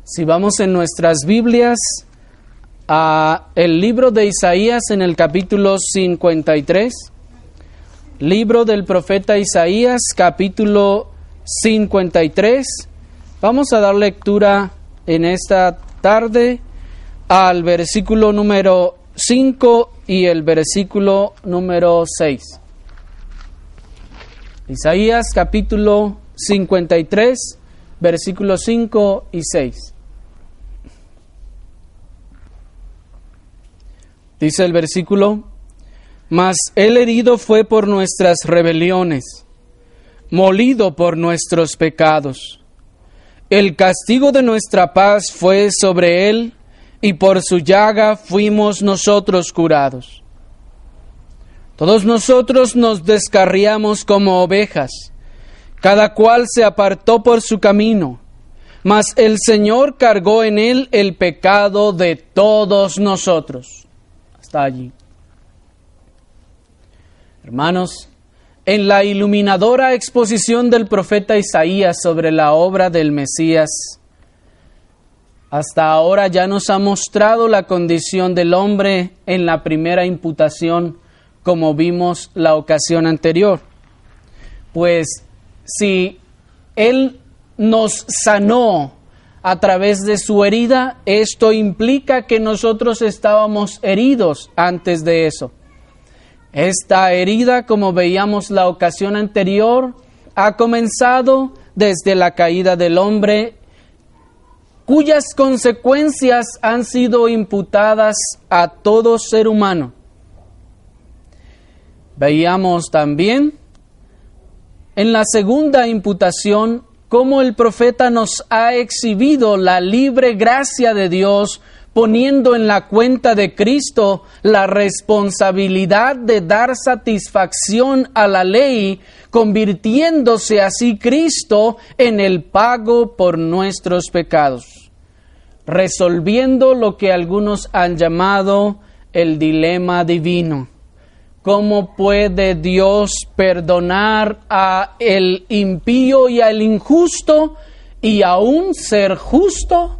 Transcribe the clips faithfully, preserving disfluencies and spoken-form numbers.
Si vamos en nuestras Biblias a el libro de Isaías en el capítulo cincuenta y tres, libro del profeta Isaías, capítulo cincuenta y tres, vamos a dar lectura en esta tarde al versículo número cinco y el versículo número seis. Isaías capítulo cincuenta y tres, versículos cinco y seis. Dice el versículo: Mas él herido fue por nuestras rebeliones, molido por nuestros pecados. El castigo de nuestra paz fue sobre él, y por su llaga fuimos nosotros curados. Todos nosotros nos descarriamos como ovejas, cada cual se apartó por su camino, mas el Señor cargó en él el pecado de todos nosotros. Hasta allí. Hermanos, en la iluminadora exposición del profeta Isaías sobre la obra del Mesías, hasta ahora ya nos ha mostrado la condición del hombre en la primera imputación, como vimos la ocasión anterior. Pues si Él nos sanó a través de su herida, esto implica que nosotros estábamos heridos antes de eso. Esta herida, como veíamos la ocasión anterior, ha comenzado desde la caída del hombre, cuyas consecuencias han sido imputadas a todo ser humano. Veíamos también en la segunda imputación cómo el profeta nos ha exhibido la libre gracia de Dios, poniendo en la cuenta de Cristo la responsabilidad de dar satisfacción a la ley, convirtiéndose así Cristo en el pago por nuestros pecados, resolviendo lo que algunos han llamado el dilema divino. ¿Cómo puede Dios perdonar a el impío y al injusto y aún ser justo?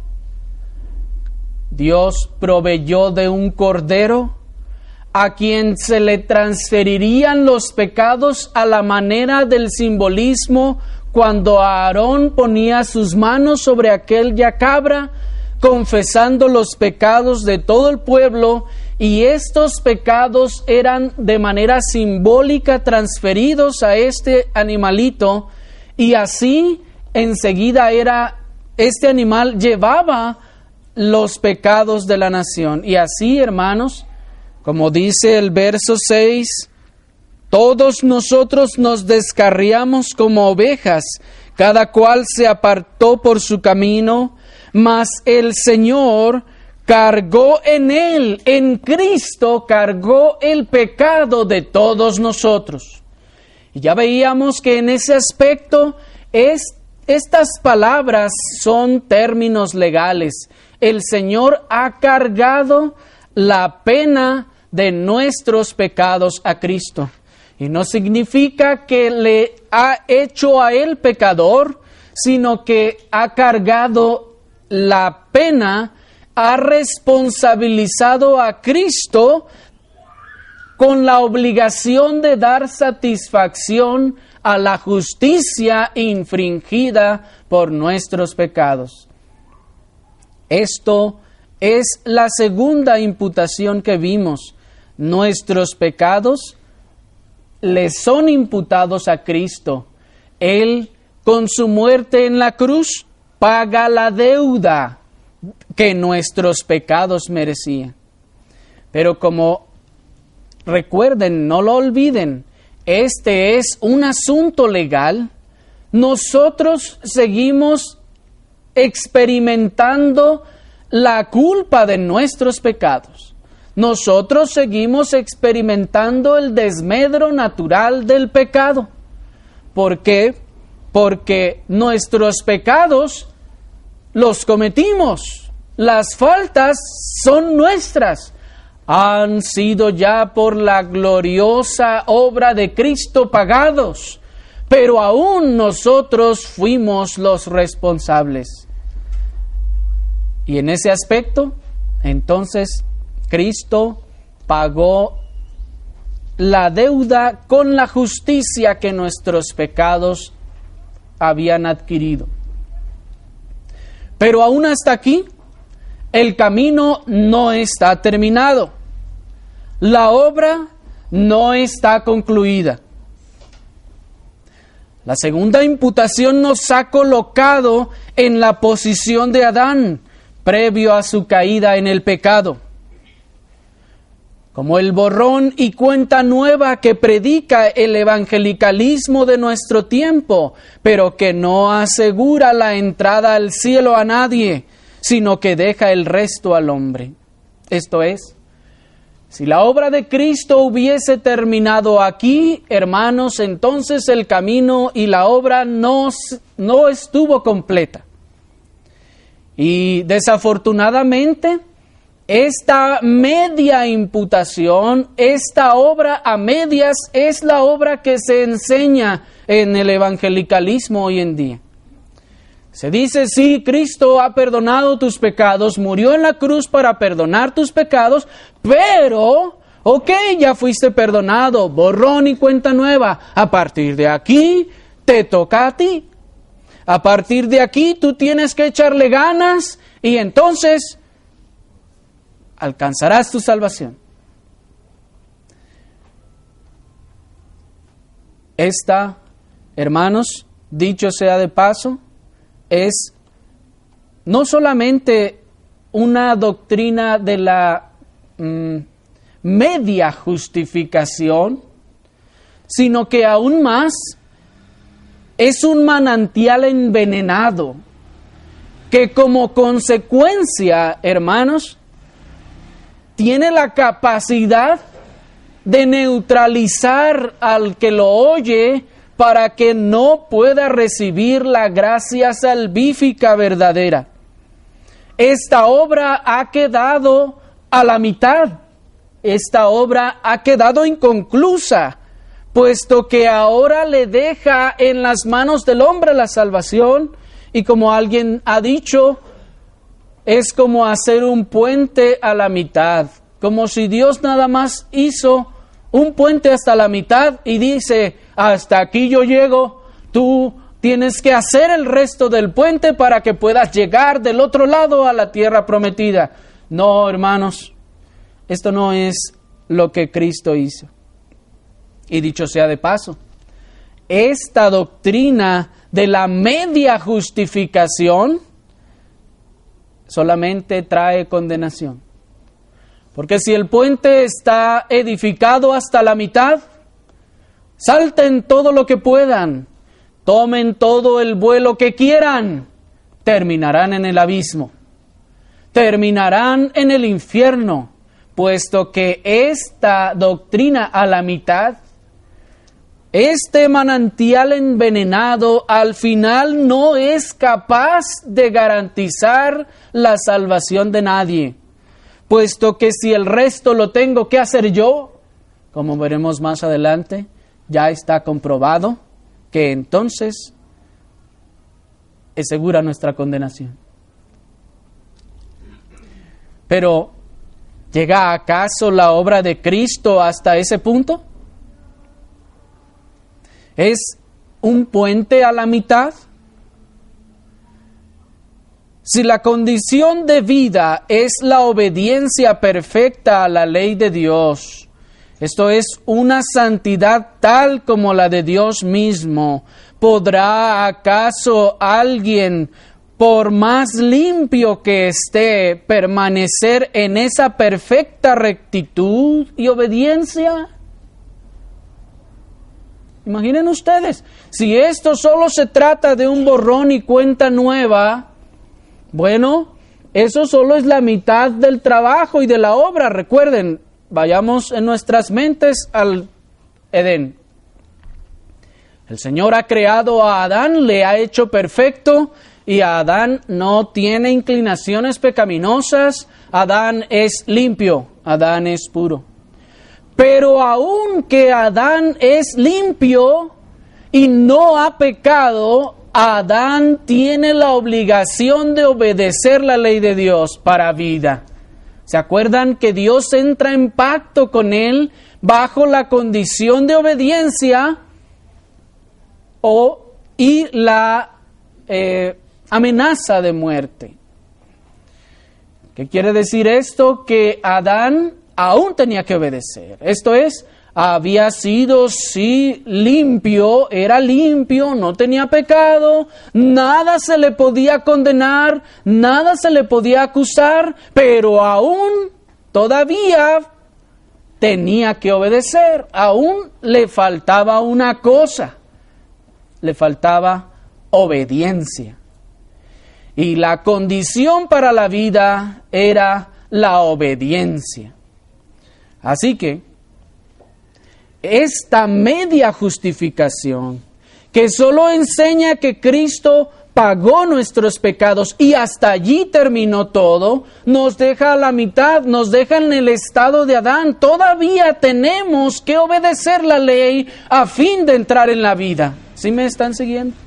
Dios proveyó de un cordero a quien se le transferirían los pecados a la manera del simbolismo cuando Aarón ponía sus manos sobre aquella cabra, confesando los pecados de todo el pueblo, y estos pecados eran de manera simbólica transferidos a este animalito, y así enseguida era este animal llevaba los pecados de la nación. Y así, hermanos, como dice el verso seis, todos nosotros nos descarriamos como ovejas, cada cual se apartó por su camino, mas el Señor cargó en él, en Cristo, cargó el pecado de todos nosotros. Y ya veíamos que en ese aspecto es, estas palabras son términos legales. El Señor ha cargado la pena de nuestros pecados a Cristo. Y no significa que le ha hecho a él pecador, sino que ha cargado la pena, ha responsabilizado a Cristo con la obligación de dar satisfacción a la justicia infringida por nuestros pecados. Esto es la segunda imputación que vimos. Nuestros pecados le son imputados a Cristo. Él, con su muerte en la cruz, paga la deuda que nuestros pecados merecían. Pero como recuerden, no lo olviden, este es un asunto legal. Nosotros seguimos experimentando la culpa de nuestros pecados. Nosotros seguimos experimentando el desmedro natural del pecado. ¿Por qué? Porque nuestros pecados los cometimos. Las faltas son nuestras. Han sido ya por la gloriosa obra de Cristo pagados, pero aún nosotros fuimos los responsables. Y en ese aspecto, entonces, Cristo pagó la deuda con la justicia que nuestros pecados habían adquirido. Pero aún hasta aquí, el camino no está terminado. La obra no está concluida. La segunda imputación nos ha colocado en la posición de Adán, previo a su caída en el pecado. Como el borrón y cuenta nueva que predica el evangelicalismo de nuestro tiempo, pero que no asegura la entrada al cielo a nadie, sino que deja el resto al hombre. Esto es, si la obra de Cristo hubiese terminado aquí, hermanos, entonces el camino y la obra no, no estuvo completa. Y desafortunadamente, esta media imputación, esta obra a medias, es la obra que se enseña en el evangelicalismo hoy en día. Se dice, sí, Cristo ha perdonado tus pecados, murió en la cruz para perdonar tus pecados, pero, ok, ya fuiste perdonado, borrón y cuenta nueva. A partir de aquí, te toca a ti. A partir de aquí, tú tienes que echarle ganas y entonces alcanzarás tu salvación. Esta, hermanos, dicho sea de paso, es no solamente una doctrina de la mm, media justificación, sino que aún más es un manantial envenenado que como consecuencia, hermanos, tiene la capacidad de neutralizar al que lo oye para que no pueda recibir la gracia salvífica verdadera. Esta obra ha quedado a la mitad. Esta obra ha quedado inconclusa, puesto que ahora le deja en las manos del hombre la salvación, y como alguien ha dicho, es como hacer un puente a la mitad, como si Dios nada más hizo un puente hasta la mitad y dice, hasta aquí yo llego, tú tienes que hacer el resto del puente para que puedas llegar del otro lado a la tierra prometida. No, hermanos, esto no es lo que Cristo hizo. Y dicho sea de paso, esta doctrina de la media justificación solamente trae condenación. Porque si el puente está edificado hasta la mitad, salten todo lo que puedan, tomen todo el vuelo que quieran, terminarán en el abismo, terminarán en el infierno, puesto que esta doctrina a la mitad, este manantial envenenado, al final no es capaz de garantizar la salvación de nadie. Puesto que si el resto lo tengo que hacer yo, como veremos más adelante, ya está comprobado que entonces es segura nuestra condenación. Pero, ¿llega acaso la obra de Cristo hasta ese punto? ¿Es un puente a la mitad? Si la condición de vida es la obediencia perfecta a la ley de Dios, esto es una santidad tal como la de Dios mismo, ¿podrá acaso alguien, por más limpio que esté, permanecer en esa perfecta rectitud y obediencia? Imaginen ustedes, si esto solo se trata de un borrón y cuenta nueva, bueno, eso solo es la mitad del trabajo y de la obra. Recuerden, vayamos en nuestras mentes al Edén. El Señor ha creado a Adán, le ha hecho perfecto, y Adán no tiene inclinaciones pecaminosas. Adán es limpio, Adán es puro. Pero aunque Adán es limpio y no ha pecado, Adán tiene la obligación de obedecer la ley de Dios para vida. ¿Se acuerdan que Dios entra en pacto con él bajo la condición de obediencia o, y la eh, amenaza de muerte? ¿Qué quiere decir esto? Que Adán aún tenía que obedecer. Esto es, había sido, sí, limpio, era limpio, no tenía pecado, nada se le podía condenar, nada se le podía acusar, pero aún, todavía, tenía que obedecer. Aún le faltaba una cosa, le faltaba obediencia. Y la condición para la vida era la obediencia. Así que, esta media justificación, que solo enseña que Cristo pagó nuestros pecados y hasta allí terminó todo, nos deja a la mitad, nos deja en el estado de Adán. Todavía tenemos que obedecer la ley a fin de entrar en la vida. ¿Sí me están siguiendo?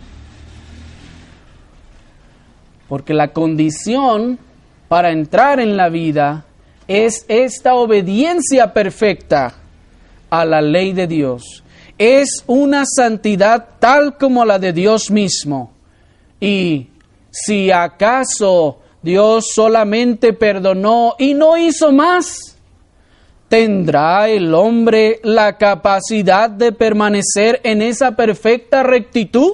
Porque la condición para entrar en la vida es esta obediencia perfecta a la ley de Dios. Es una santidad tal como la de Dios mismo. Y si acaso Dios solamente perdonó y no hizo más, ¿tendrá el hombre la capacidad de permanecer en esa perfecta rectitud?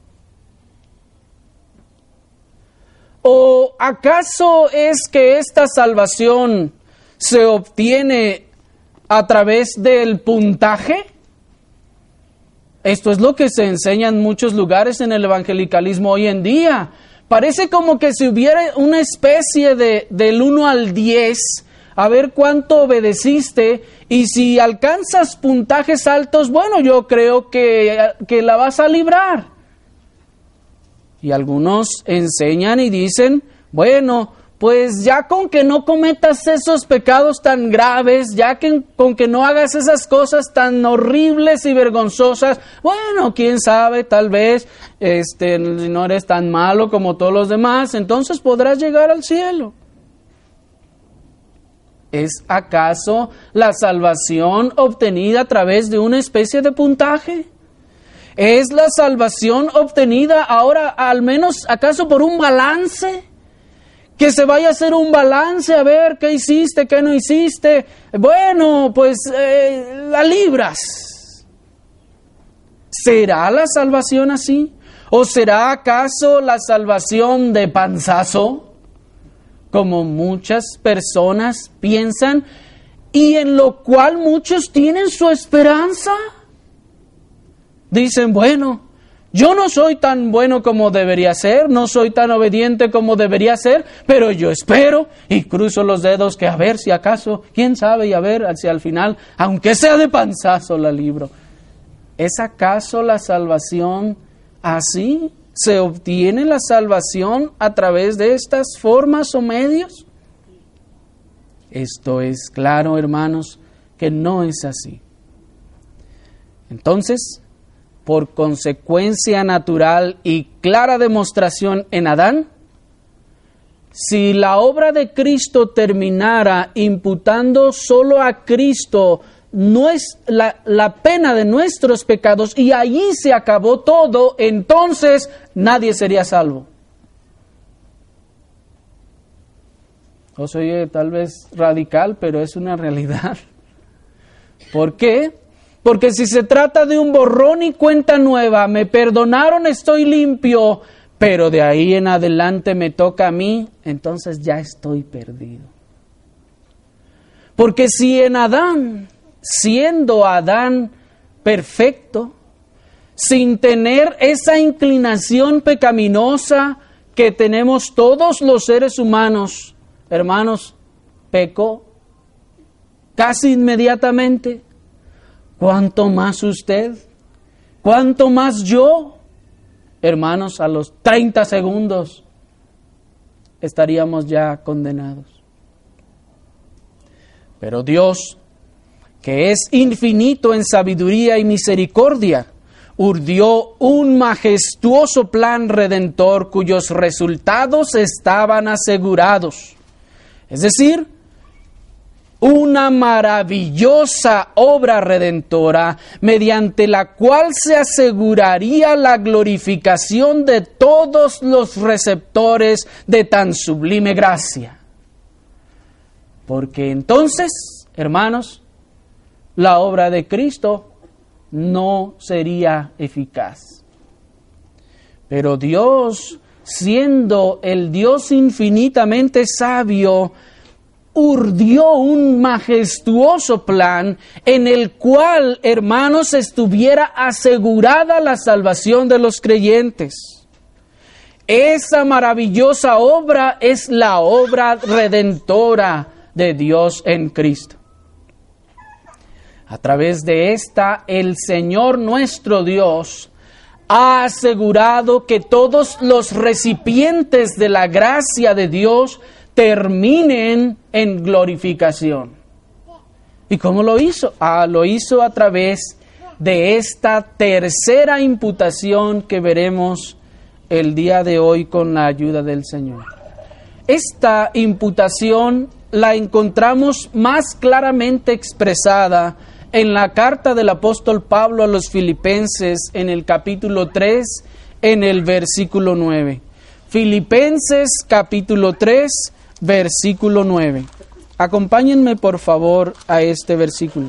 ¿O acaso es que esta salvación se obtiene a través del puntaje? Esto es lo que se enseña en muchos lugares en el evangelicalismo hoy en día. Parece como que si hubiera una especie de del uno al diez, a ver cuánto obedeciste, y si alcanzas puntajes altos, bueno, yo creo que, que la vas a librar. Y algunos enseñan y dicen, bueno, pues ya con que no cometas esos pecados tan graves, ya que con que no hagas esas cosas tan horribles y vergonzosas, bueno, quién sabe, tal vez este, no eres tan malo como todos los demás, entonces podrás llegar al cielo. ¿Es acaso la salvación obtenida a través de una especie de puntaje? ¿Es la salvación obtenida ahora al menos acaso por un balance? Que se vaya a hacer un balance, a ver qué hiciste, qué no hiciste. Bueno, pues eh, la libras. ¿Será la salvación así? ¿O será acaso la salvación de panzazo? Como muchas personas piensan y en lo cual muchos tienen su esperanza. Dicen, bueno, yo no soy tan bueno como debería ser, no soy tan obediente como debería ser, pero yo espero y cruzo los dedos que a ver si acaso, quién sabe, y a ver si al final, aunque sea de panzazo, la libro. ¿Es acaso la salvación así? ¿Se obtiene la salvación a través de estas formas o medios? Esto es claro, hermanos, que no es así. Entonces, por consecuencia natural y clara demostración en Adán, si la obra de Cristo terminara imputando solo a Cristo no es la, la pena de nuestros pecados y allí se acabó todo, entonces nadie sería salvo. O se oye tal vez radical, pero es una realidad. ¿Por qué? Porque si se trata de un borrón y cuenta nueva, me perdonaron, estoy limpio, pero de ahí en adelante me toca a mí, entonces ya estoy perdido. Porque si en Adán, siendo Adán perfecto, sin tener esa inclinación pecaminosa que tenemos todos los seres humanos, hermanos, pecó casi inmediatamente. ¿Cuánto más usted? ¿Cuánto más yo? Hermanos, a los treinta segundos estaríamos ya condenados. Pero Dios, que es infinito en sabiduría y misericordia, urdió un majestuoso plan redentor cuyos resultados estaban asegurados. Es decir, una maravillosa obra redentora mediante la cual se aseguraría la glorificación de todos los receptores de tan sublime gracia. Porque entonces, hermanos, la obra de Cristo no sería eficaz. Pero Dios, siendo el Dios infinitamente sabio, urdió un majestuoso plan en el cual, hermanos, estuviera asegurada la salvación de los creyentes. Esa maravillosa obra es la obra redentora de Dios en Cristo. A través de esta, el Señor nuestro Dios ha asegurado que todos los recipientes de la gracia de Dios terminen en glorificación. ¿Y cómo lo hizo? Ah, lo hizo a través de esta tercera imputación que veremos el día de hoy con la ayuda del Señor. Esta imputación la encontramos más claramente expresada en la carta del apóstol Pablo a los Filipenses, en el capítulo tres, en el versículo nueve. Filipenses capítulo tres, versículo nueve. Acompáñenme por favor a este versículo.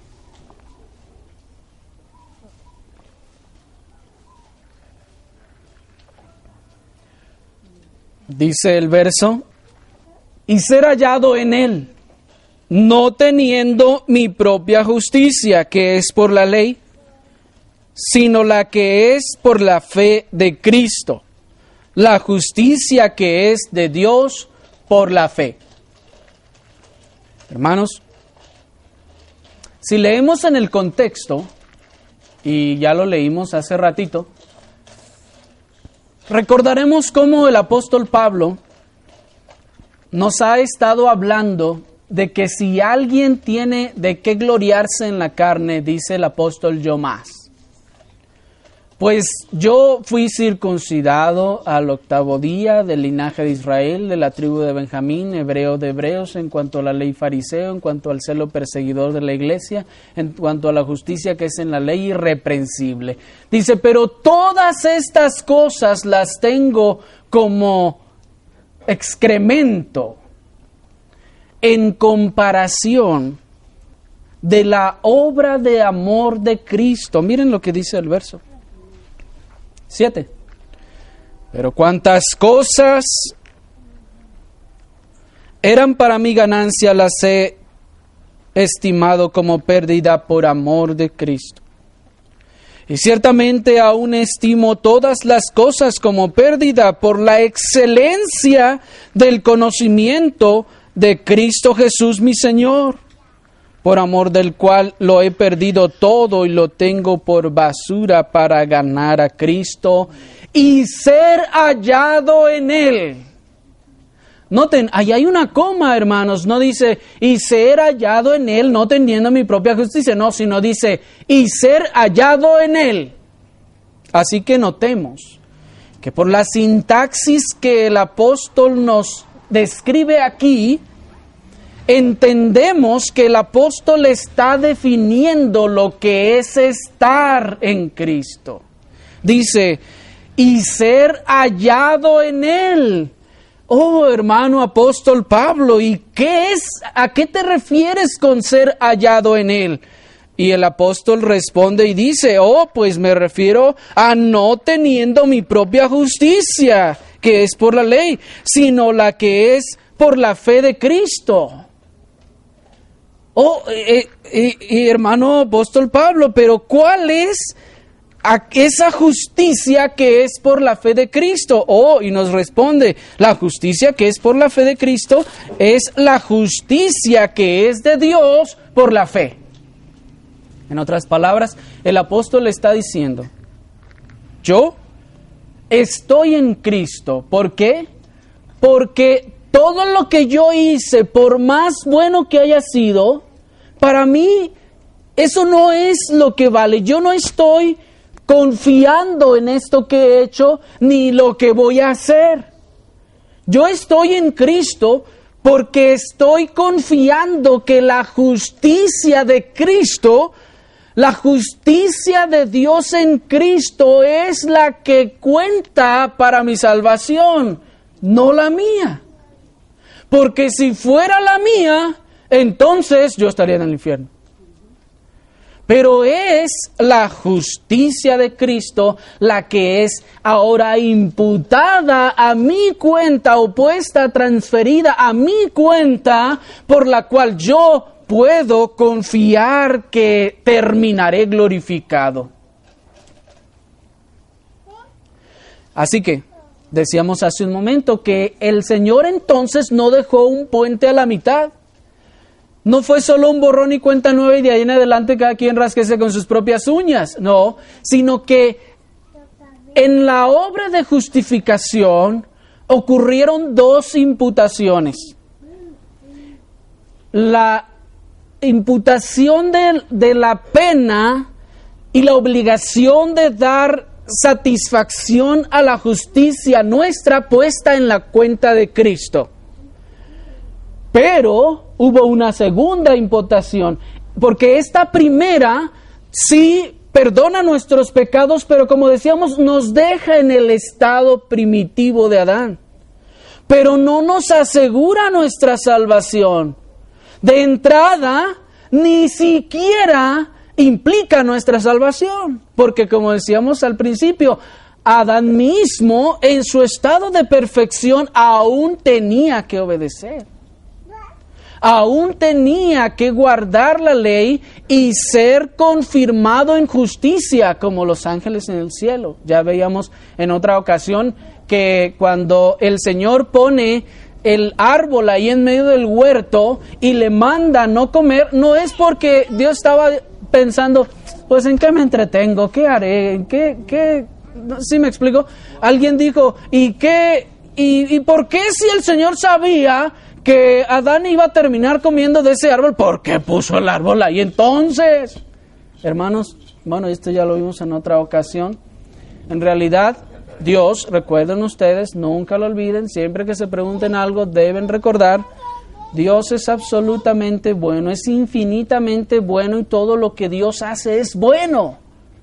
Dice el verso: y ser hallado en él, no teniendo mi propia justicia, que es por la ley, sino la que es por la fe de Cristo, la justicia que es de Dios por la fe. Hermanos, si leemos en el contexto, y ya lo leímos hace ratito, recordaremos cómo el apóstol Pablo nos ha estado hablando de que si alguien tiene de qué gloriarse en la carne, dice el apóstol, yo más. Pues yo fui circuncidado al octavo día del linaje de Israel, de la tribu de Benjamín, hebreo de hebreos, en cuanto a la ley fariseo, en cuanto al celo perseguidor de la iglesia, en cuanto a la justicia que es en la ley irreprensible. Dice, pero todas estas cosas las tengo como excremento en comparación de la obra de amor de Cristo. Miren lo que dice el verso siete. Pero cuantas cosas eran para mi ganancia, las he estimado como pérdida por amor de Cristo. Y ciertamente aún estimo todas las cosas como pérdida por la excelencia del conocimiento de Cristo Jesús mi Señor, por amor del cual lo he perdido todo y lo tengo por basura para ganar a Cristo y ser hallado en Él. Noten, ahí hay una coma, hermanos, no dice y ser hallado en Él, no teniendo mi propia justicia, no, sino dice y ser hallado en Él. Así que notemos que por la sintaxis que el apóstol nos describe aquí, entendemos que el apóstol está definiendo lo que es estar en Cristo. Dice, y ser hallado en Él. Oh, hermano apóstol Pablo, ¿y qué es? ¿A qué te refieres con ser hallado en Él? Y el apóstol responde y dice, oh, pues me refiero a no teniendo mi propia justicia, que es por la ley, sino la que es por la fe de Cristo. Oh, eh, eh, eh, hermano apóstol Pablo, pero ¿cuál es esa justicia que es por la fe de Cristo? Oh, y nos responde, la justicia que es por la fe de Cristo es la justicia que es de Dios por la fe. En otras palabras, el apóstol está diciendo, yo estoy en Cristo. ¿Por qué? Porque todo lo que yo hice, por más bueno que haya sido, para mí eso no es lo que vale. Yo no estoy confiando en esto que he hecho, ni lo que voy a hacer. Yo estoy en Cristo porque estoy confiando que la justicia de Cristo, la justicia de Dios en Cristo es la que cuenta para mi salvación, no la mía. Porque si fuera la mía, entonces yo estaría en el infierno. Pero es la justicia de Cristo la que es ahora imputada a mi cuenta, o puesta, transferida a mi cuenta, por la cual yo puedo confiar que terminaré glorificado. Así que, decíamos hace un momento que el Señor entonces no dejó un puente a la mitad. No fue solo un borrón y cuenta nueva y de ahí en adelante cada quien rasquese con sus propias uñas. No, sino que en la obra de justificación ocurrieron dos imputaciones. La imputación de, de la pena y la obligación de dar satisfacción a la justicia nuestra puesta en la cuenta de Cristo. Pero hubo una segunda imputación, porque esta primera sí perdona nuestros pecados, pero como decíamos, nos deja en el estado primitivo de Adán. Pero no nos asegura nuestra salvación. De entrada, ni siquiera implica nuestra salvación, porque como decíamos al principio, Adán mismo en su estado de perfección aún tenía que obedecer. Aún tenía que guardar la ley y ser confirmado en justicia como los ángeles en el cielo. Ya veíamos en otra ocasión que cuando el Señor pone el árbol ahí en medio del huerto y le manda no comer, no es porque Dios estaba pensando, pues ¿en qué me entretengo? ¿Qué haré? ¿En qué? qué? ¿Sí me explico? Alguien dijo, ¿y qué? ¿Y, y por qué si el Señor sabía que Adán iba a terminar comiendo de ese árbol? ¿Por qué puso el árbol ahí entonces? Hermanos, bueno, esto ya lo vimos en otra ocasión. En realidad, Dios, recuerden ustedes, nunca lo olviden, siempre que se pregunten algo deben recordar, Dios es absolutamente bueno, es infinitamente bueno y todo lo que Dios hace es bueno.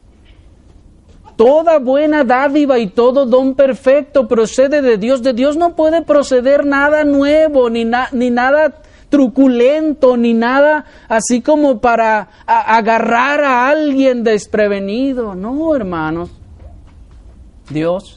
Toda buena dádiva y todo don perfecto procede de Dios. De Dios no puede proceder nada nuevo, ni, na, ni nada truculento, ni nada así como para a, agarrar a alguien desprevenido. No, hermanos. Dios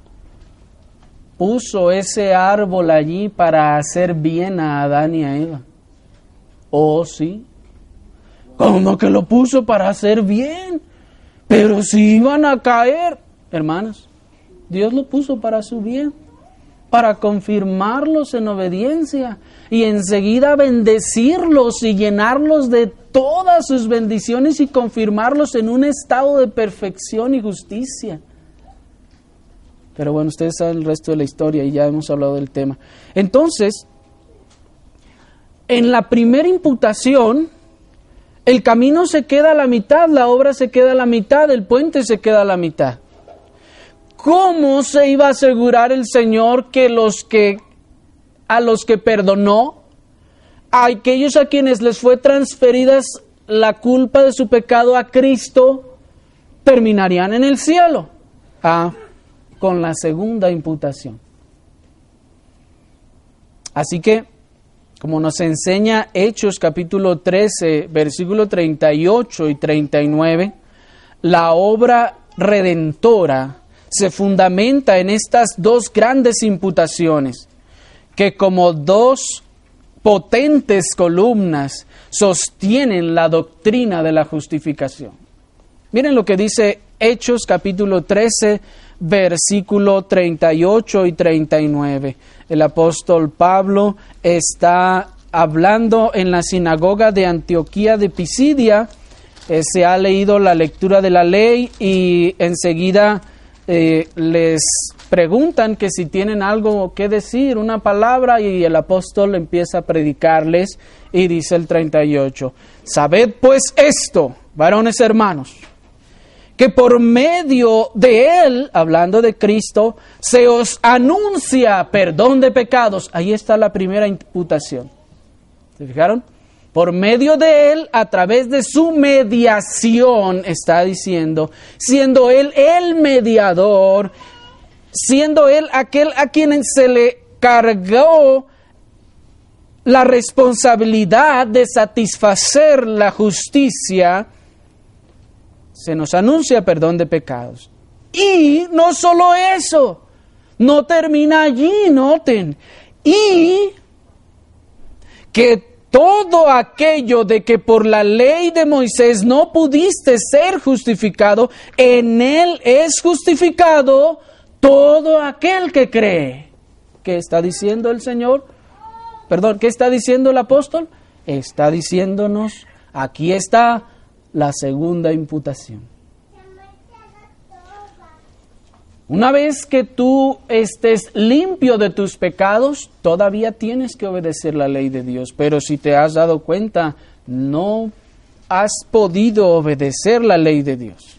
puso ese árbol allí para hacer bien a Adán y a Eva. Oh, sí. ¿Cómo que lo puso para hacer bien? Pero si iban a caer, hermanos, Dios lo puso para su bien, para confirmarlos en obediencia y enseguida bendecirlos y llenarlos de todas sus bendiciones y confirmarlos en un estado de perfección y justicia. Pero bueno, ustedes saben el resto de la historia y ya hemos hablado del tema. Entonces, en la primera imputación, el camino se queda a la mitad, la obra se queda a la mitad, el puente se queda a la mitad. ¿Cómo se iba a asegurar el Señor que los que a los que perdonó, a aquellos a quienes les fue transferidas la culpa de su pecado a Cristo, terminarían en el cielo? Ah, con la segunda imputación. Así que, como nos enseña Hechos capítulo trece, versículo treinta y ocho y treinta y nueve, la obra redentora se fundamenta en estas dos grandes imputaciones, que como dos potentes columnas sostienen la doctrina de la justificación. Miren lo que dice Hechos capítulo trece, versículo treinta y ocho y treinta y nueve. El apóstol Pablo está hablando en la sinagoga de Antioquía de Pisidia. Eh, se ha leído la lectura de la ley y enseguida eh, les preguntan que si tienen algo que decir, una palabra, y el apóstol empieza a predicarles y dice el treinta y ocho, sabed pues esto, varones hermanos, que por medio de Él, hablando de Cristo, se os anuncia perdón de pecados. Ahí está la primera imputación. ¿Se fijaron? Por medio de Él, a través de su mediación, está diciendo, siendo Él el mediador, siendo Él aquel a quien se le cargó la responsabilidad de satisfacer la justicia, se nos anuncia perdón de pecados. Y no solo eso, no termina allí, noten, y que todo aquello de que por la ley de Moisés no pudiste ser justificado, en Él es justificado todo aquel que cree. ¿Qué está diciendo el Señor? Perdón, ¿qué está diciendo el apóstol? Está diciéndonos, aquí está la segunda imputación. Una vez que tú estés limpio de tus pecados, todavía tienes que obedecer la ley de Dios. Pero si te has dado cuenta, no has podido obedecer la ley de Dios.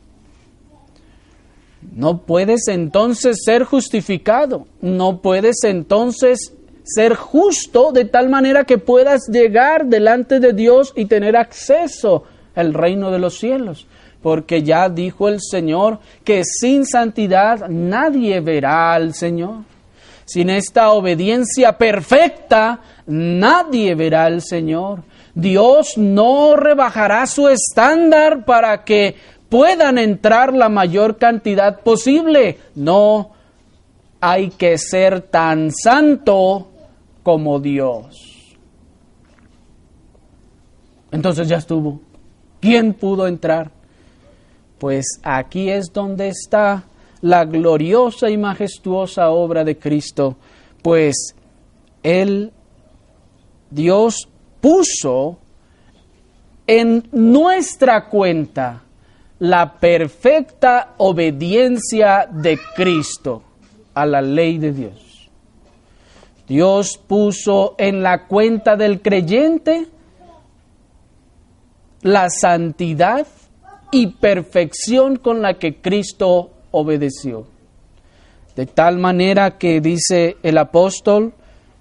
No puedes entonces ser justificado. No puedes entonces ser justo de tal manera que puedas llegar delante de Dios y tener acceso al reino de los cielos. Porque ya dijo el Señor que sin santidad nadie verá al Señor. Sin esta obediencia perfecta nadie verá al Señor. Dios no rebajará su estándar para que puedan entrar la mayor cantidad posible. No, hay que ser tan santo como Dios. Entonces ya estuvo. ¿Quién pudo entrar? Pues aquí es donde está la gloriosa y majestuosa obra de Cristo, pues Él, Dios, puso en nuestra cuenta la perfecta obediencia de Cristo a la ley de Dios. Dios puso en la cuenta del creyente la santidad y perfección con la que Cristo obedeció. De tal manera que dice el apóstol,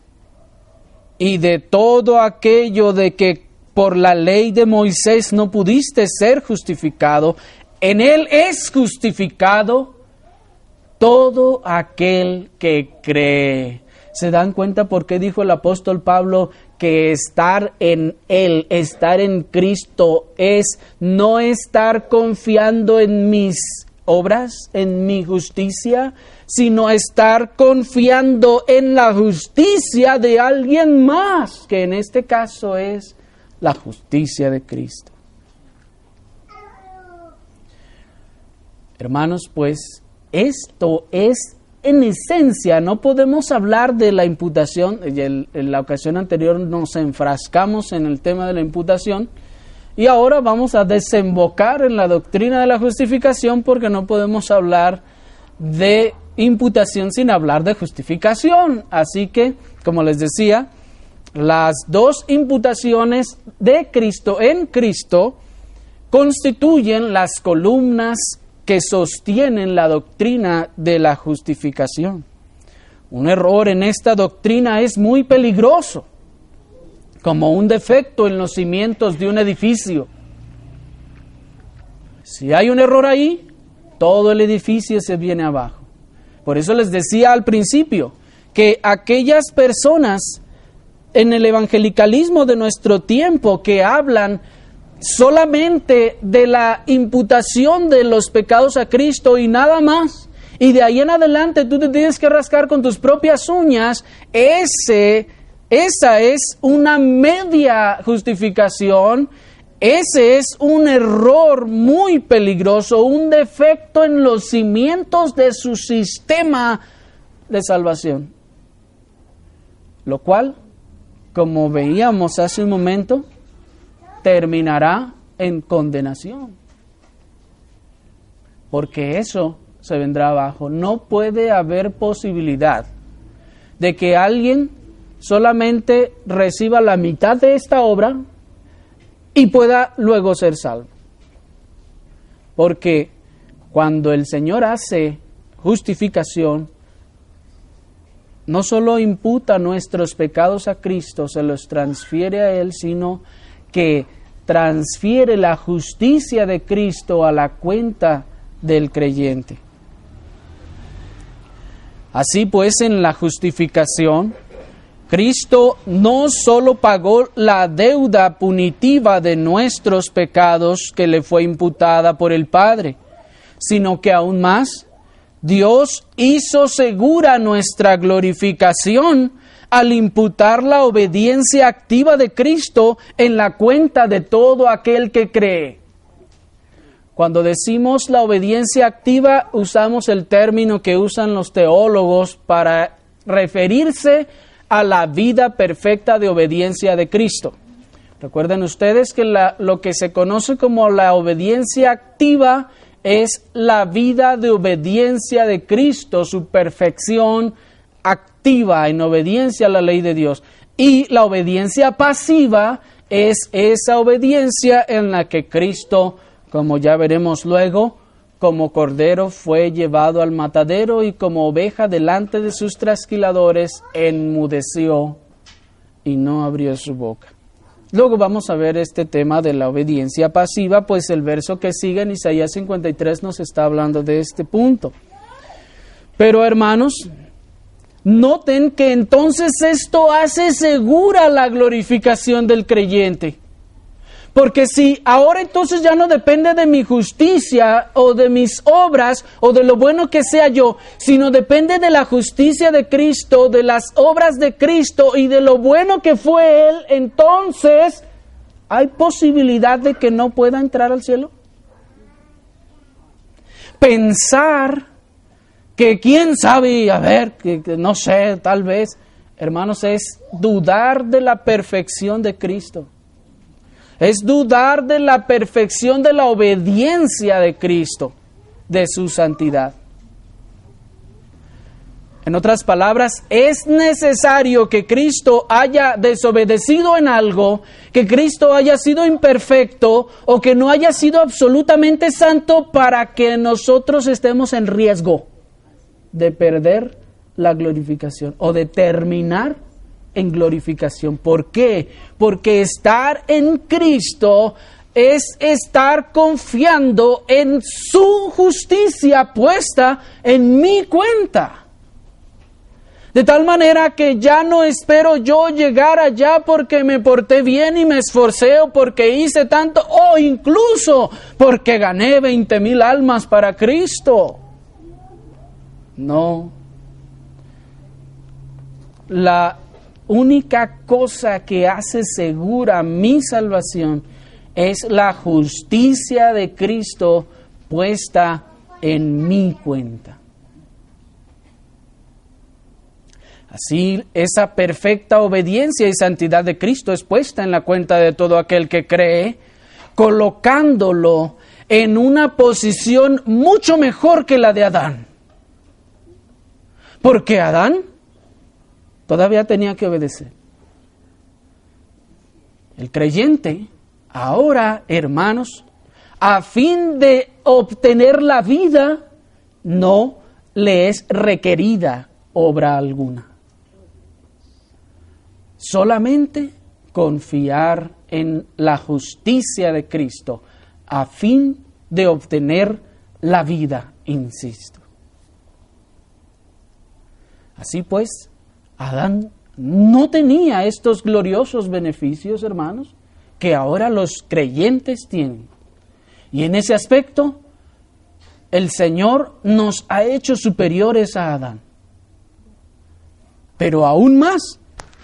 y de todo aquello de que por la ley de Moisés no pudiste ser justificado, en Él es justificado todo aquel que cree. ¿Se dan cuenta por qué dijo el apóstol Pablo que estar en Él, estar en Cristo, es no estar confiando en mis obras, en mi justicia, sino estar confiando en la justicia de alguien más, que en este caso es la justicia de Cristo? Hermanos, pues esto es en esencia. No podemos hablar de la imputación. En la ocasión anterior nos enfrascamos en el tema de la imputación y ahora vamos a desembocar en la doctrina de la justificación, porque no podemos hablar de imputación sin hablar de justificación. Así que, como les decía, las dos imputaciones de Cristo en Cristo constituyen las columnas que sostienen la doctrina de la justificación. Un error en esta doctrina es muy peligroso, como un defecto en los cimientos de un edificio. Si hay un error ahí, todo el edificio se viene abajo. Por eso les decía al principio que aquellas personas en el evangelicalismo de nuestro tiempo que hablan solamente de la imputación de los pecados a Cristo y nada más, y de ahí en adelante tú te tienes que rascar con tus propias uñas, ese, esa es una media justificación. Ese es un error muy peligroso, un defecto en los cimientos de su sistema de salvación. Lo cual, como veíamos hace un momento, terminará en condenación. Porque eso se vendrá abajo. No puede haber posibilidad de que alguien solamente reciba la mitad de esta obra y pueda luego ser salvo. Porque cuando el Señor hace justificación, no solo imputa nuestros pecados a Cristo, se los transfiere a Él, sino que transfiere la justicia de Cristo a la cuenta del creyente. Así pues, en la justificación, Cristo no solo pagó la deuda punitiva de nuestros pecados que le fue imputada por el Padre, sino que aún más, Dios hizo segura nuestra glorificación al imputar la obediencia activa de Cristo en la cuenta de todo aquel que cree. Cuando decimos la obediencia activa, usamos el término que usan los teólogos para referirse a la vida perfecta de obediencia de Cristo. Recuerden ustedes que la, lo que se conoce como la obediencia activa es la vida de obediencia de Cristo, su perfección activa en obediencia a la ley de Dios. Y la obediencia pasiva es esa obediencia en la que Cristo, como ya veremos luego, como cordero fue llevado al matadero y como oveja delante de sus trasquiladores enmudeció y no abrió su boca. Luego vamos a ver este tema de la obediencia pasiva, pues el verso que sigue en Isaías cincuenta y tres nos está hablando de este punto. Pero hermanos, noten que entonces esto hace segura la glorificación del creyente. Porque si ahora entonces ya no depende de mi justicia o de mis obras o de lo bueno que sea yo, sino depende de la justicia de Cristo, de las obras de Cristo y de lo bueno que fue Él, entonces, ¿hay posibilidad de que no pueda entrar al cielo? Pensar que quién sabe, a ver, que, que no sé, tal vez, hermanos, es dudar de la perfección de Cristo. Es dudar de la perfección de la obediencia de Cristo, de su santidad. En otras palabras, es necesario que Cristo haya desobedecido en algo, que Cristo haya sido imperfecto o que no haya sido absolutamente santo para que nosotros estemos en riesgo de perder la glorificación o de terminar en glorificación. ¿Por qué? Porque estar en Cristo es estar confiando en su justicia puesta en mi cuenta. De tal manera que ya no espero yo llegar allá porque me porté bien y me esforcé o porque hice tanto o incluso porque gané veinte mil almas para Cristo. No. La única cosa que hace segura mi salvación es la justicia de Cristo puesta en mi cuenta. Así, esa perfecta obediencia y santidad de Cristo es puesta en la cuenta de todo aquel que cree, colocándolo en una posición mucho mejor que la de Adán. Porque Adán todavía tenía que obedecer. El creyente, ahora, hermanos, a fin de obtener la vida, no le es requerida obra alguna. Solamente confiar en la justicia de Cristo, a fin de obtener la vida, insisto. Así pues, Adán no tenía estos gloriosos beneficios, hermanos, que ahora los creyentes tienen. Y en ese aspecto, el Señor nos ha hecho superiores a Adán. Pero aún más,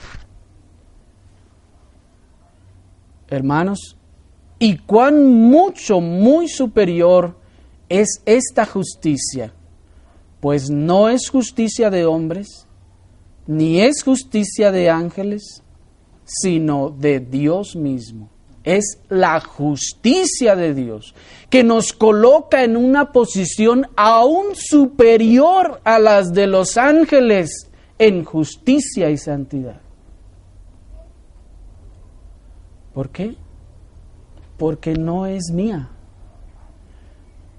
hermanos, y cuán mucho, muy superior es esta justicia, pues no es justicia de hombres, ni es justicia de ángeles, sino de Dios mismo. Es la justicia de Dios que nos coloca en una posición aún superior a las de los ángeles en justicia y santidad. ¿Por qué? Porque no es mía.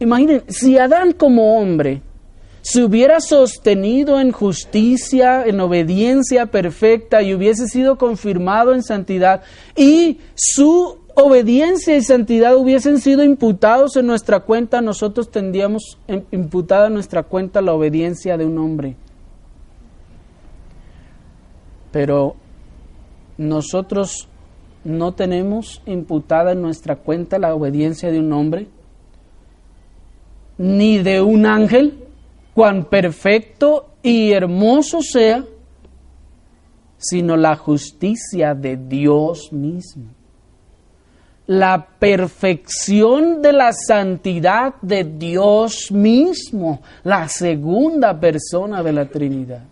Imaginen, si Adán como hombre se hubiera sostenido en justicia, en obediencia perfecta y hubiese sido confirmado en santidad y su obediencia y santidad hubiesen sido imputados en nuestra cuenta, nosotros tendríamos imputada en nuestra cuenta la obediencia de un hombre. Pero nosotros no tenemos imputada en nuestra cuenta la obediencia de un hombre, ni de un ángel, cuán perfecto y hermoso sea, sino la justicia de Dios mismo. La perfección de la santidad de Dios mismo, la segunda persona de la Trinidad.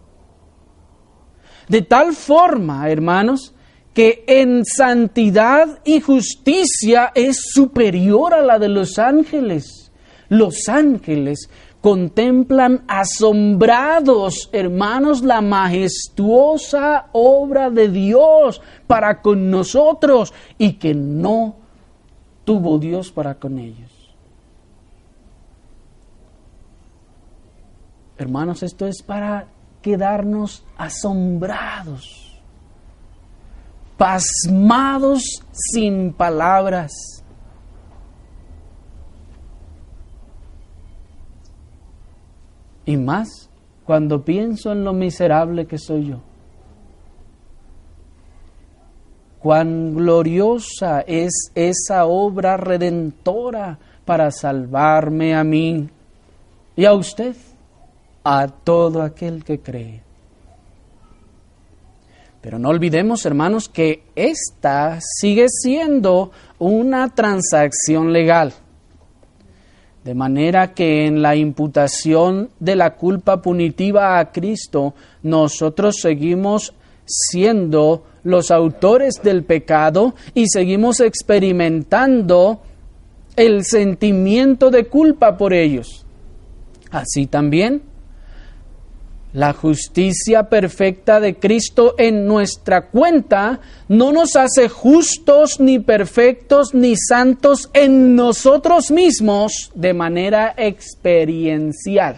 De tal forma, hermanos, que en santidad y justicia es superior a la de los ángeles. Los ángeles contemplan asombrados, hermanos, la majestuosa obra de Dios para con nosotros y que no tuvo Dios para con ellos. Hermanos, esto es para quedarnos asombrados, pasmados sin palabras. Y más cuando pienso en lo miserable que soy yo. Cuán gloriosa es esa obra redentora para salvarme a mí y a usted, a todo aquel que cree. Pero no olvidemos, hermanos, que esta sigue siendo una transacción legal. De manera que en la imputación de la culpa punitiva a Cristo, nosotros seguimos siendo los autores del pecado y seguimos experimentando el sentimiento de culpa por ellos. Así también, la justicia perfecta de Cristo en nuestra cuenta no nos hace justos, ni perfectos, ni santos en nosotros mismos de manera experiencial.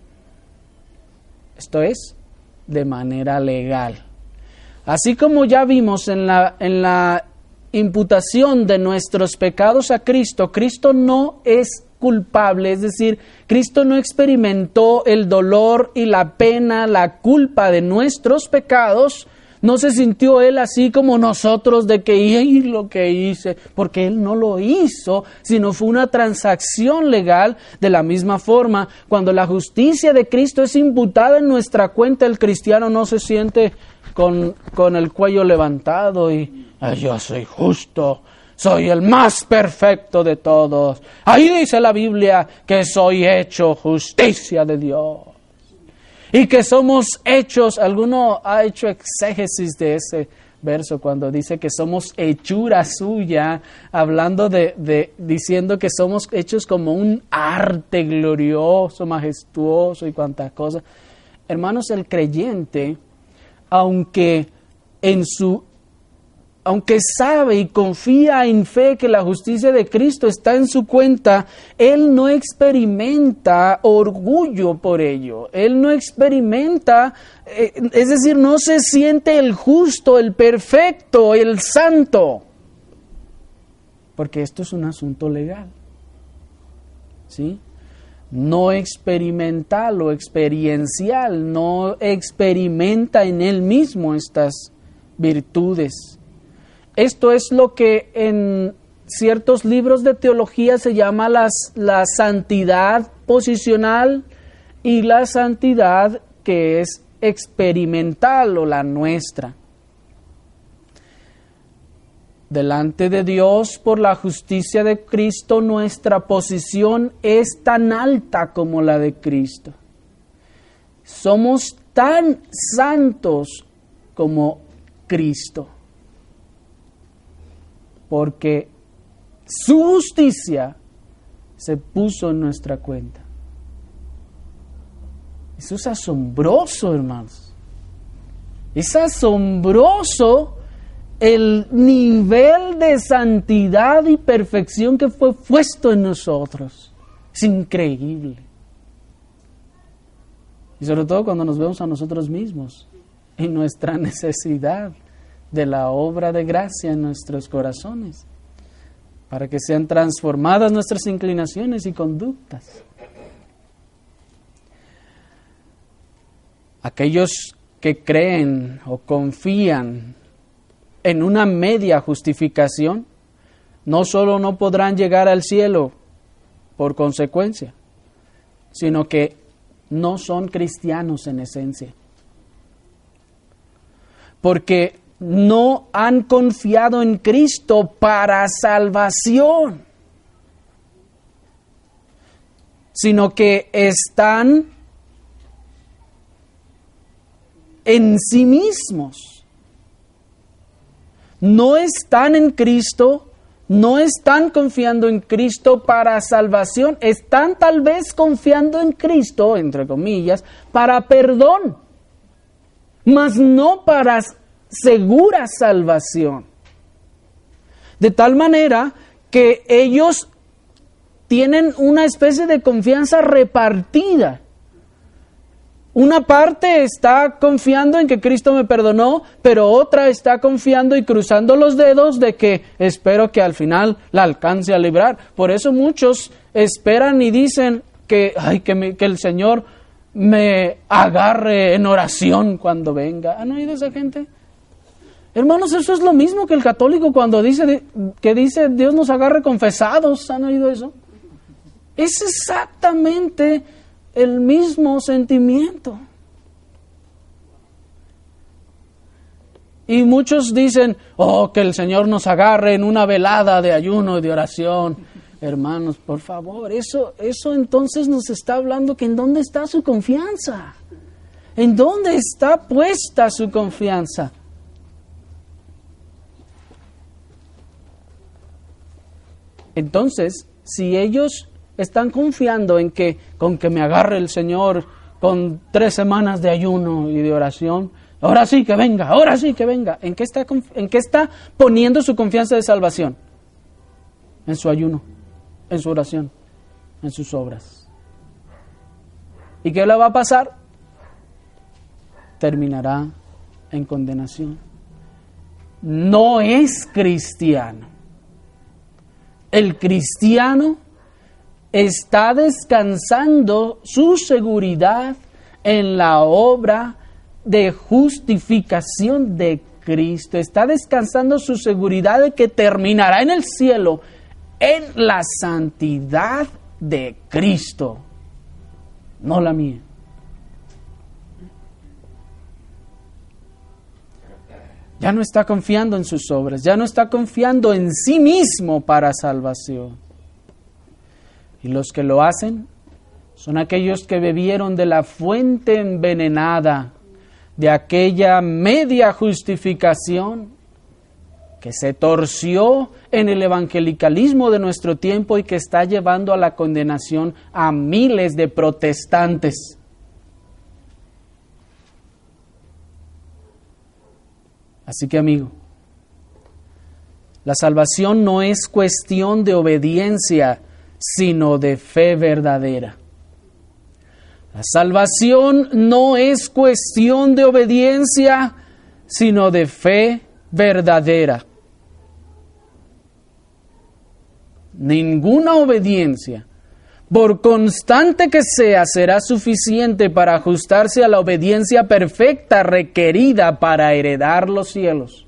Esto es, de manera legal. Así como ya vimos en la, en la imputación de nuestros pecados a Cristo, Cristo no es culpable, es decir, Cristo no experimentó el dolor y la pena, la culpa de nuestros pecados, no se sintió Él así como nosotros de que y lo que hice, porque Él no lo hizo, sino fue una transacción legal. De la misma forma, cuando la justicia de Cristo es imputada en nuestra cuenta, el cristiano no se siente con, con el cuello levantado y yo soy justo, soy el más perfecto de todos. Ahí dice la Biblia que soy hecho justicia de Dios. Y que somos hechos, alguno ha hecho exégesis de ese verso cuando dice que somos hechura suya, hablando de, de, diciendo que somos hechos como un arte glorioso, majestuoso y cuantas cosas. Hermanos, el creyente, aunque en su Aunque sabe y confía en fe que la justicia de Cristo está en su cuenta, él no experimenta orgullo por ello. Él no experimenta, eh, es decir, no se siente el justo, el perfecto, el santo. Porque esto es un asunto legal. ¿Sí? No experimental o experiencial, no experimenta en él mismo estas virtudes. Esto es lo que en ciertos libros de teología se llama las, la santidad posicional y la santidad que es experimental o la nuestra. Delante de Dios, por la justicia de Cristo, nuestra posición es tan alta como la de Cristo. Somos tan santos como Cristo. Porque su justicia se puso en nuestra cuenta. Eso es asombroso, hermanos. Es asombroso el nivel de santidad y perfección que fue puesto en nosotros. Es increíble. Y sobre todo cuando nos vemos a nosotros mismos y nuestra necesidad de la obra de gracia en nuestros corazones, para que sean transformadas nuestras inclinaciones y conductas. Aquellos que creen o confían en una media justificación, no solo no podrán llegar al cielo por consecuencia, sino que no son cristianos en esencia. Porque no han confiado en Cristo para salvación, sino que están en sí mismos. No están en Cristo, no están confiando en Cristo para salvación, están tal vez confiando en Cristo, entre comillas, para perdón, mas no para segura salvación. De tal manera que ellos tienen una especie de confianza repartida. Una parte está confiando en que Cristo me perdonó, pero otra está confiando y cruzando los dedos de que espero que al final la alcance a librar. Por eso muchos esperan y dicen que, ay, que, me, que el Señor me agarre en oración cuando venga. ¿Han oído esa gente? Hermanos, eso es lo mismo que el católico cuando dice que dice Dios nos agarre confesados. ¿Han oído eso? Es exactamente el mismo sentimiento. Y muchos dicen, oh, que el Señor nos agarre en una velada de ayuno y de oración. Hermanos, por favor, eso, eso entonces nos está hablando que en dónde está su confianza. ¿En dónde está puesta su confianza? Entonces, si ellos están confiando en que con que me agarre el Señor con tres semanas de ayuno y de oración, ahora sí que venga, ahora sí que venga. ¿En qué está, en qué está poniendo su confianza de salvación? En su ayuno, en su oración, en sus obras. ¿Y qué le va a pasar? Terminará en condenación. No es cristiano. El cristiano está descansando su seguridad en la obra de justificación de Cristo. Está descansando su seguridad de que terminará en el cielo en la santidad de Cristo, no la mía. Ya no está confiando en sus obras, ya no está confiando en sí mismo para salvación. Y los que lo hacen son aquellos que bebieron de la fuente envenenada de aquella media justificación que se torció en el evangelicalismo de nuestro tiempo y que está llevando a la condenación a miles de protestantes. Así que, amigo, la salvación no es cuestión de obediencia, sino de fe verdadera. La salvación no es cuestión de obediencia, sino de fe verdadera. Ninguna obediencia, por constante que sea, será suficiente para ajustarse a la obediencia perfecta requerida para heredar los cielos.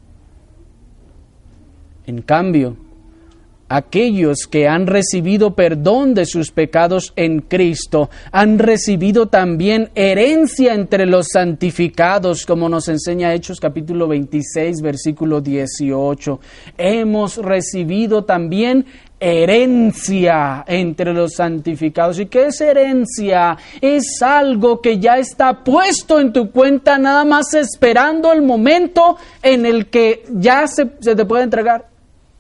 En cambio, aquellos que han recibido perdón de sus pecados en Cristo, han recibido también herencia entre los santificados, como nos enseña Hechos capítulo veintiséis, versículo dieciocho. Hemos recibido también herencia entre los santificados. ¿Y qué es herencia? Es algo que ya está puesto en tu cuenta, nada más esperando el momento en el que ya se, se te puede entregar.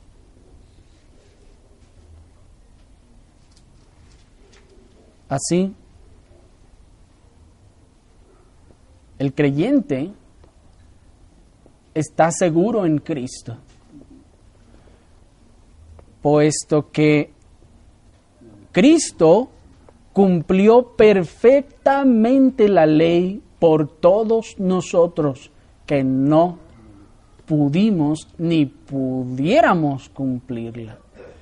Así, el creyente está seguro en Cristo, puesto que Cristo cumplió perfectamente la ley por todos nosotros que no pudimos ni pudiéramos cumplirla.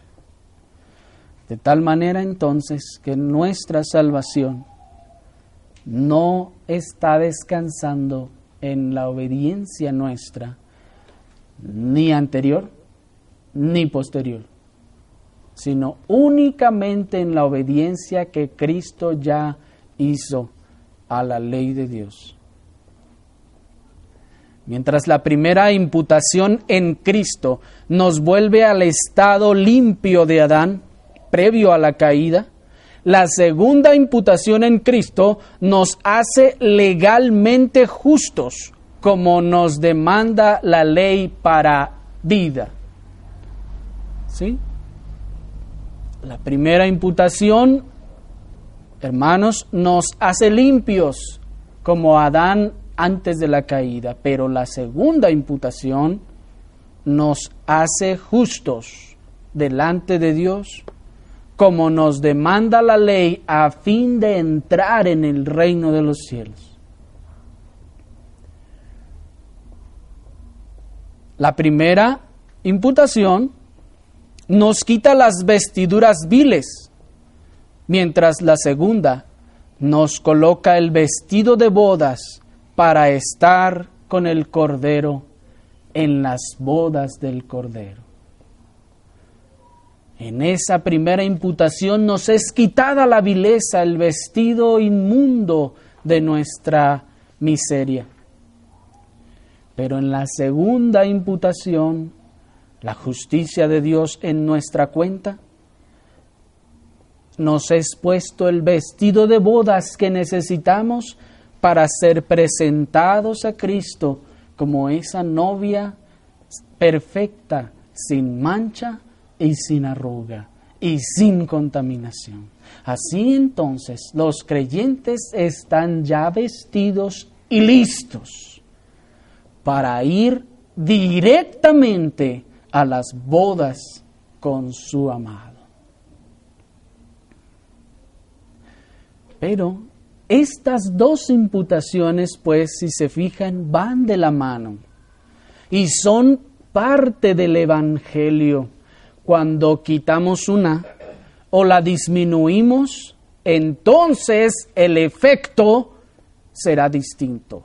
De tal manera entonces que nuestra salvación no está descansando en la obediencia nuestra, ni anterior ni posterior, sino únicamente en la obediencia que Cristo ya hizo a la ley de Dios. Mientras la primera imputación en Cristo nos vuelve al estado limpio de Adán, previo a la caída, la segunda imputación en Cristo nos hace legalmente justos, como nos demanda la ley para vida. ¿Sí? La primera imputación, hermanos, nos hace limpios como Adán antes de la caída, pero la segunda imputación nos hace justos delante de Dios, como nos demanda la ley a fin de entrar en el reino de los cielos. La primera imputación nos quita las vestiduras viles, mientras la segunda nos coloca el vestido de bodas para estar con el Cordero en las bodas del Cordero. En esa primera imputación nos es quitada la vileza, el vestido inmundo de nuestra miseria. Pero en la segunda imputación, la justicia de Dios en nuestra cuenta, nos es puesto el vestido de bodas que necesitamos para ser presentados a Cristo como esa novia perfecta, sin mancha y sin arruga y sin contaminación. Así entonces los creyentes están ya vestidos y listos para ir directamente a las bodas con su amado. Pero estas dos imputaciones, pues, si se fijan, van de la mano y son parte del Evangelio. Cuando quitamos una o la disminuimos, entonces el efecto será distinto.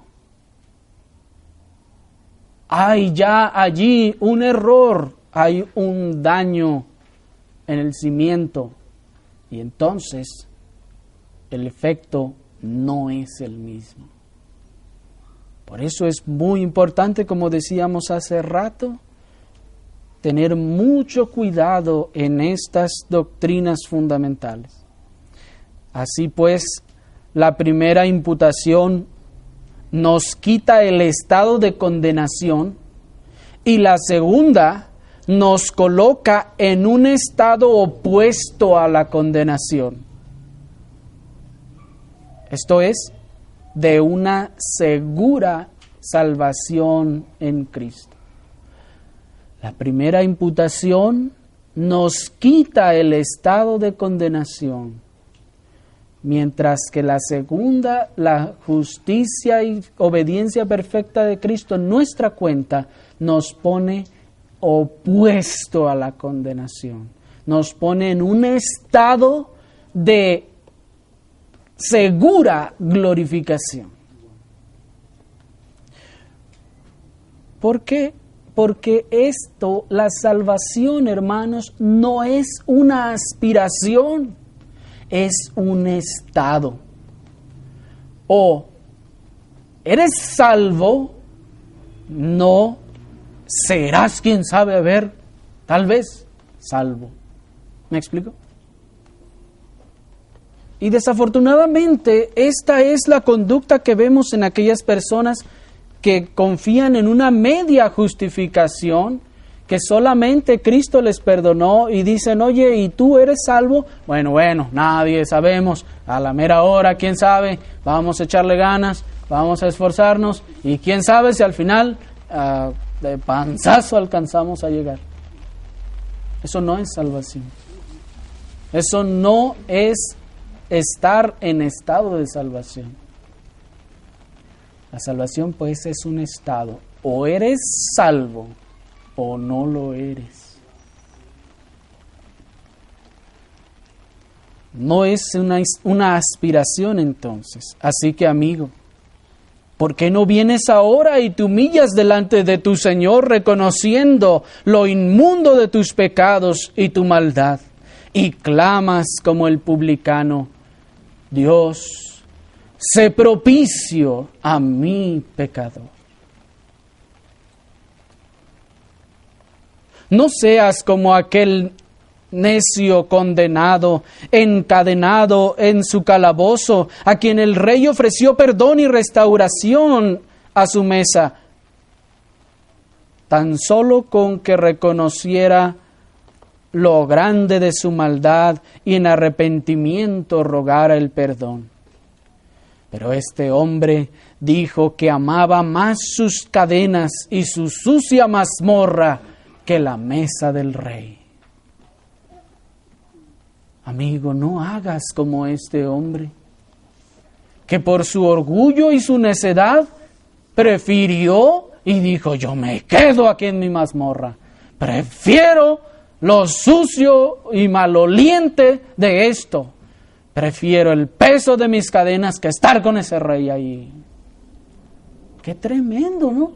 Hay ya allí un error, hay un daño en el cimiento, y entonces el efecto no es el mismo. Por eso es muy importante, como decíamos hace rato, tener mucho cuidado en estas doctrinas fundamentales. Así pues, la primera imputación nos quita el estado de condenación y la segunda nos coloca en un estado opuesto a la condenación. Esto es, de una segura salvación en Cristo. La primera imputación nos quita el estado de condenación, mientras que la segunda, la justicia y obediencia perfecta de Cristo en nuestra cuenta, nos pone opuesto a la condenación. Nos pone en un estado de segura glorificación. ¿Por qué? Porque esto, la salvación, hermanos, no es una aspiración, es un estado. O eres salvo, no serás, quién sabe, a ver, tal vez salvo. ¿Me explico? Y desafortunadamente, esta es la conducta que vemos en aquellas personas que confían en una media justificación, que solamente Cristo les perdonó y dicen, oye, ¿y tú eres salvo? Bueno, bueno, nadie sabemos, a la mera hora, quién sabe, vamos a echarle ganas, vamos a esforzarnos y quién sabe si al final uh, de panzazo alcanzamos a llegar. Eso no es salvación. Eso no es estar en estado de salvación. La salvación pues es un estado. O eres salvo o no lo eres. No es una, una aspiración entonces. Así que, amigo, ¿por qué no vienes ahora y te humillas delante de tu Señor reconociendo lo inmundo de tus pecados y tu maldad? Y clamas como el publicano: Dios, sé propicio a mi pecador. No seas como aquel necio condenado, encadenado en su calabozo, a quien el rey ofreció perdón y restauración a su mesa, tan solo con que reconociera lo grande de su maldad y en arrepentimiento rogara el perdón. Pero este hombre dijo que amaba más sus cadenas y su sucia mazmorra que la mesa del rey. Amigo, no hagas como este hombre, que por su orgullo y su necedad prefirió y dijo: yo me quedo aquí en mi mazmorra, prefiero lo sucio y maloliente de esto, prefiero el peso de mis cadenas que estar con ese rey ahí. ¡Qué tremendo!, ¿no?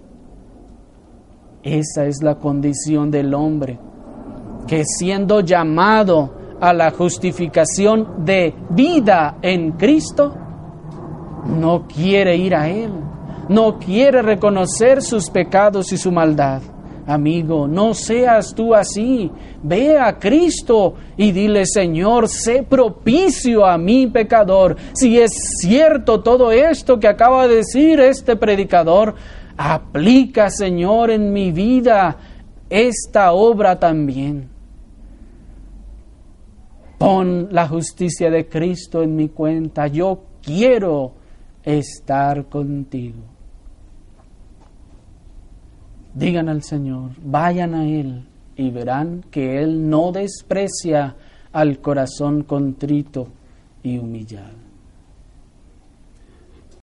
Esa es la condición del hombre, que siendo llamado a la justificación de vida en Cristo, no quiere ir a Él, no quiere reconocer sus pecados y su maldad. Amigo, no seas tú así. Ve a Cristo y dile: Señor, sé propicio a mi pecador. Si es cierto todo esto que acaba de decir este predicador, aplica, Señor, en mi vida esta obra también. Pon la justicia de Cristo en mi cuenta. Yo quiero estar contigo. Digan al Señor, vayan a Él y verán que Él no desprecia al corazón contrito y humillado.